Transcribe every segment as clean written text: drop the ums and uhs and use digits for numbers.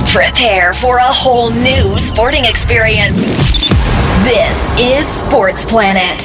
Prepare for a whole new sporting experience. This is Sports Planet.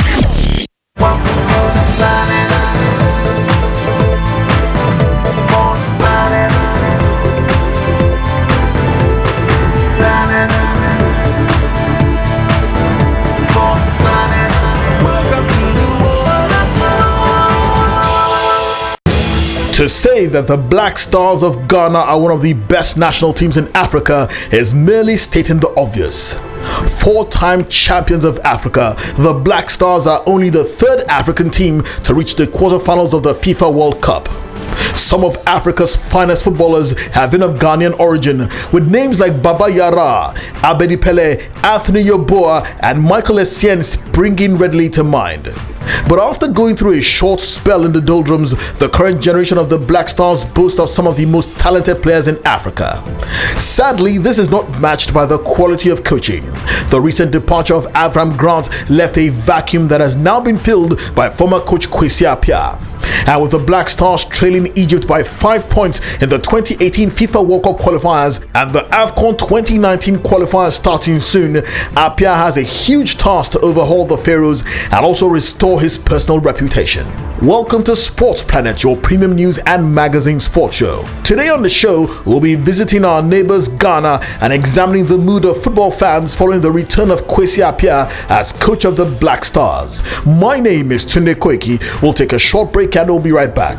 To say that the Black Stars of Ghana are one of the best national teams in Africa is merely stating the obvious. Four-time champions of Africa, the Black Stars are only the third African team to reach the quarterfinals of the FIFA World Cup. Some of Africa's finest footballers have been of Ghanaian origin, with names like Baba Yara, Abedi Pele, Anthony Yeboah, and Michael Essien springing readily to mind. But after going through a short spell in the doldrums, the current generation of the Black Stars boast of some of the most talented players in Africa. Sadly, this is not matched by the quality of coaching. The recent departure of Avram Grant left a vacuum that has now been filled by former coach Kwesi Appiah. And with the Black Stars trailing Egypt by 5 points in the 2018 FIFA World Cup qualifiers and the AFCON 2019 qualifiers starting soon, Appiah has a huge task to overhaul the Pharaohs and also restore his personal reputation. Welcome to Sports Planet, your premium news and magazine sports show. Today on the show, we'll be visiting our neighbors Ghana and examining the mood of football fans following the return of Kwesi Appiah as coach of the Black Stars. My name is Tunde Koiki. We'll take a short break and we'll be right back.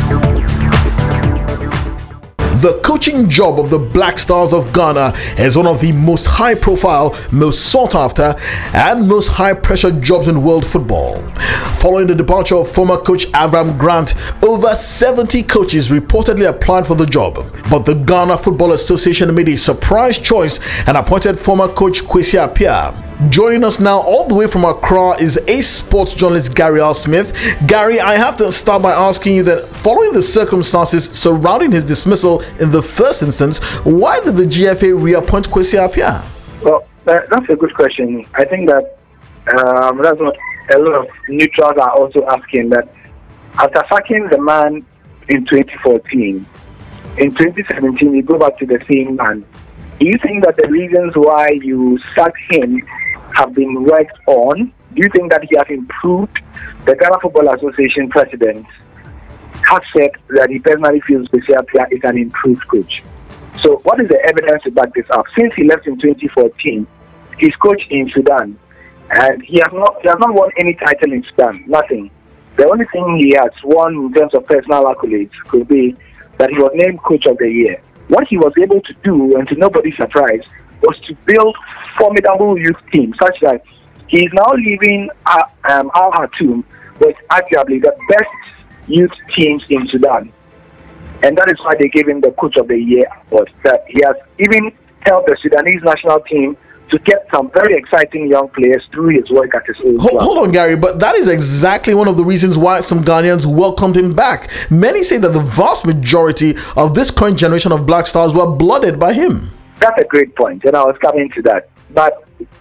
The coaching job of the Black Stars of Ghana is one of the most high-profile, most sought-after, and most high-pressure jobs in world football. Following the departure of former coach Avram Grant, over 70 coaches reportedly applied for the job. But the Ghana Football Association made a surprise choice and appointed former coach Kwesi Appiah. Joining us now all the way from Accra is ace sports journalist Gary L. Smith. Gary, I have to start by asking you that following the circumstances surrounding his dismissal in the first instance, why did the GFA reappoint Kwesi Appiah? Well, that's a good question. I think that that's what a lot of neutrals are also asking, that after sacking the man in 2014, in 2017 you go back to the same man. Do you think that the reasons why you sacked him have been worked on? Do you think that he has improved? The Ghana Football Association president has said that he personally feels Kwesi Appiah is an improved coach. So what is the evidence to back this up? Since he left in 2014, he's coached in Sudan, and he has not won any title in Sudan, nothing. The only thing he has won in terms of personal accolades could be that he was named Coach of the Year. What he was able to do, and to nobody's surprise, was to build formidable youth teams, such that he is now leaving Al Khartoum with arguably the best youth teams in Sudan. And that is why they gave him the Coach of the Year award. That he has even helped the Sudanese national team to get some very exciting young players through his work at his own club. Hold on, Gary, but that is exactly one of the reasons why some Ghanaians welcomed him back. Many say that the vast majority of this current generation of Black Stars were blooded by him. That's a great point, and I was coming to that. But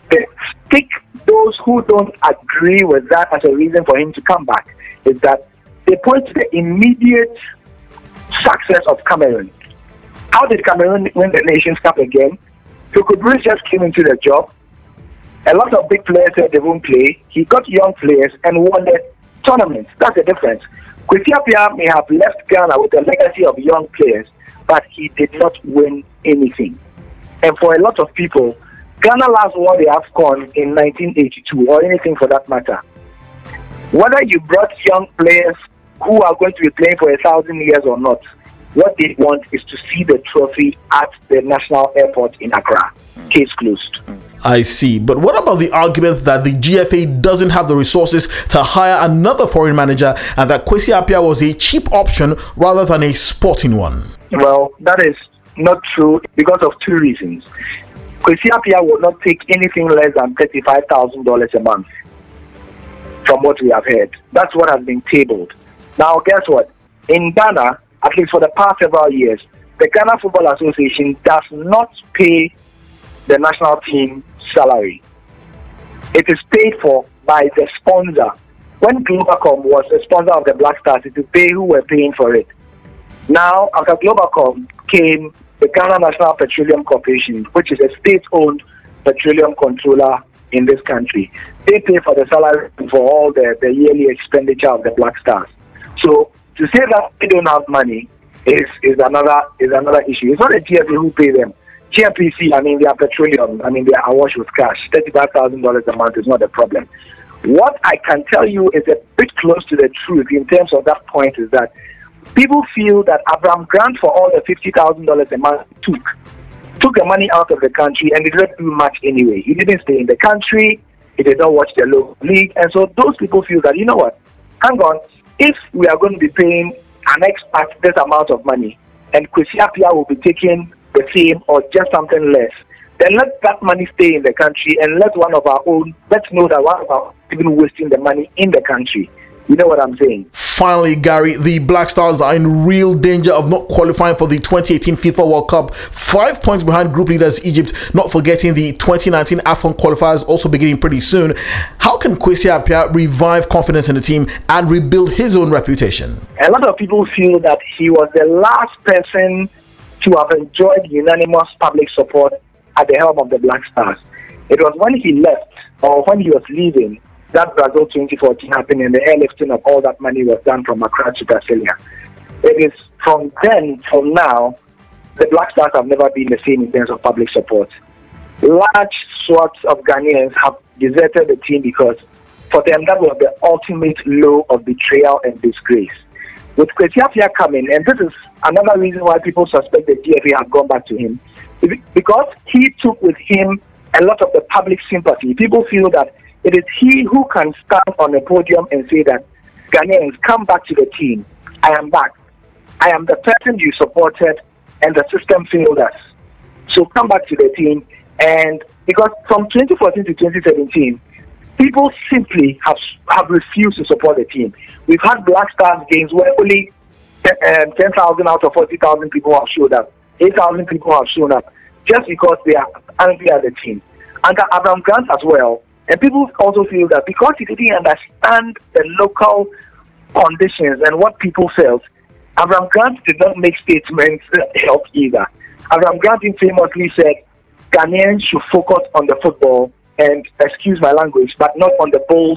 those who don't agree with that as a reason for him to come back is that they point to the immediate success of Cameroon. How did Cameroon win the Nations Cup again? Coco Bruce just came into the job. A lot of big players said they won't play. He got young players and won the tournament. That's the difference. Kwesi Appiah may have left Ghana with a legacy of young players, but he did not win anything. And for a lot of people, Ghana last won the AFCON in 1982, or anything for that matter. Whether you brought young players who are going to be playing for 1,000 years or not, what they want is to see the trophy at the national airport in Accra. Case closed. I see. But what about the argument that the GFA doesn't have the resources to hire another foreign manager and that Kwesi Appiah was a cheap option rather than a sporting one? Well, that is not true because of two reasons. Kwesi Appiah will not take anything less than $35,000 a month, from what we have heard. That's what has been tabled. Now, guess what? In Ghana, at least for the past several years, the Ghana Football Association does not pay the national team salary. It is paid for by the sponsor. When Globacom was the sponsor of the Black Stars, it was they who were paying for it. Now, after Globacom came the Ghana National Petroleum Corporation, which is a state-owned petroleum controller in this country. They pay for the salary for all the yearly expenditure of the Black Stars. So to say that they don't have money is another issue. It's not the GFA who pay them. GMPC, they are petroleum. They are awash with cash. $35,000 a month is not a problem. What I can tell you is a bit close to the truth in terms of that point is that people feel that Abraham Grant, for all the $50,000 a month, took the money out of the country and did not do much anyway. He didn't stay in the country. He did not watch the local league. And so those people feel that, you know what, hang on, if we are going to be paying an expat this amount of money and Kwesi Appiah will be taking the same or just something less, then let that money stay in the country and let's know that one of our even wasting the money in the country. You know what I'm saying? Finally, Gary, the Black Stars are in real danger of not qualifying for the 2018 FIFA World Cup. 5 points behind group leaders Egypt, not forgetting the 2019 AFCON qualifiers also beginning pretty soon. How can Kwesi Appiah revive confidence in the team and rebuild his own reputation? A lot of people feel that he was the last person to have enjoyed unanimous public support at the helm of the Black Stars. It was when he left, or when he was leaving, that Brazil 2014 happened and the airlifting of all that money was done from Accra to Brasilia. It is from then till now, the Black Stars have never been the same in terms of public support. Large swaths of Ghanaians have deserted the team because for them that was the ultimate low of betrayal and disgrace. With Kwesi Appiah coming, and this is another reason why people suspect the DFA have gone back to him, because he took with him a lot of the public sympathy. People feel that it is he who can stand on the podium and say that Ghanaians, come back to the team. I am back. I am the person you supported and the system failed us. So come back to the team. And because from 2014 to 2017, people simply have refused to support the team. We've had Black Stars games where only 10,000 out of 40,000 people have showed up. 8,000 people have shown up just because they are angry at the team. Under Abraham Grant as well. And people also feel that because he didn't understand the local conditions and what people felt, Abraham Grant did not make statements that helped either. Abraham Grant famously said, Ghanaians should focus on the football and, excuse my language, but not on the bulls.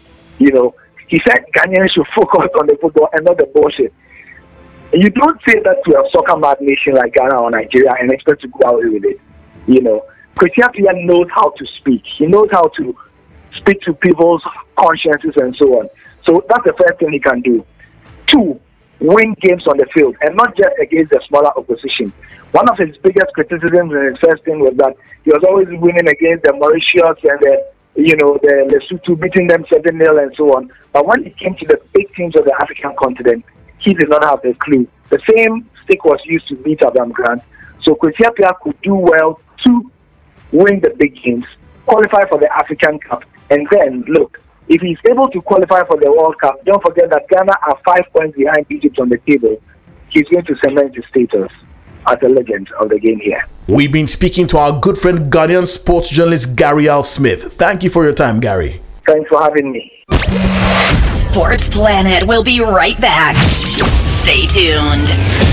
He said Ghanaians should focus on the football and not the bullshit. You don't say that to a soccer mad nation like Ghana or Nigeria and expect to go away with it. Kwesi Appiah knows how to speak. He knows how to speak to people's consciences and so on. So that's the first thing he can do. 2, win games on the field and not just against the smaller opposition. One of his biggest criticisms in his first thing was that he was always winning against the Mauritius and the Lesotho, beating them 7-0 and so on. But when it came to the big teams of the African continent, he did not have a clue. The same stick was used to beat Abraham Grant. So Kwesi Appiah could do well to win the big games, qualify for the African Cup, and then look, if he's able to qualify for the World Cup, don't forget that Ghana are 5 points behind Egypt on the table. He's going to cement his status as a legend of the game here. We've been speaking to our good friend Ghanaian sports journalist Gary Al Smith. Thank you for your time, Gary. Thanks for having me. Sports Planet will be right back. Stay tuned.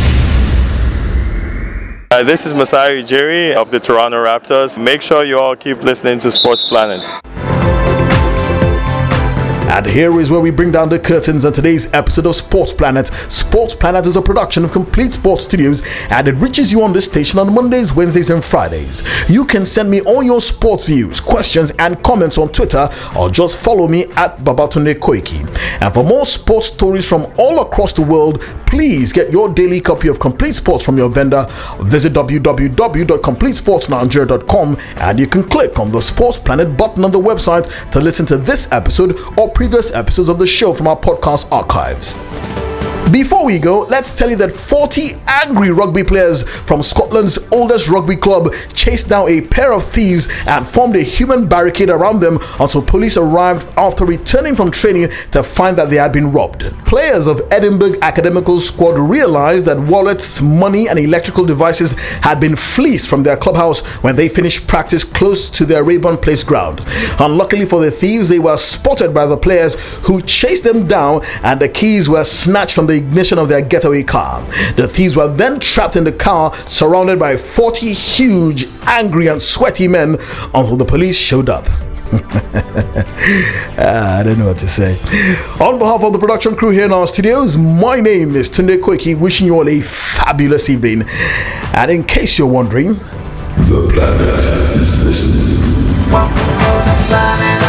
This is Masai Ujiri of the Toronto Raptors. Make sure you all keep listening to Sports Planet. And here is where we bring down the curtains on today's episode of Sports Planet. Sports Planet is a production of Complete Sports Studios and it reaches you on this station on Mondays, Wednesdays and Fridays. You can send me all your sports views, questions and comments on Twitter or just follow me at Babatunde Koiki. And for more sports stories from all across the world, please get your daily copy of Complete Sports from your vendor. Visit www.completesportsnigeria.com and you can click on the Sports Planet button on the website to listen to this episode or previous episodes of the show from our podcast archives. Before we go, let's tell you that 40 angry rugby players from Scotland's oldest rugby club chased down a pair of thieves and formed a human barricade around them until police arrived after returning from training to find that they had been robbed. Players of Edinburgh Academical squad realized that wallets, money and electrical devices had been fleeced from their clubhouse when they finished practice close to their Rayburn Place ground. Unluckily for the thieves, they were spotted by the players who chased them down and the keys were snatched from the ignition of their getaway car. The thieves were then trapped in the car, surrounded by 40 huge, angry and sweaty men until the police showed up. I don't know what to say. On behalf of the production crew here in our studios, my name is Tunde Koiki, wishing you all a fabulous evening. And in case you're wondering, the planet is listening.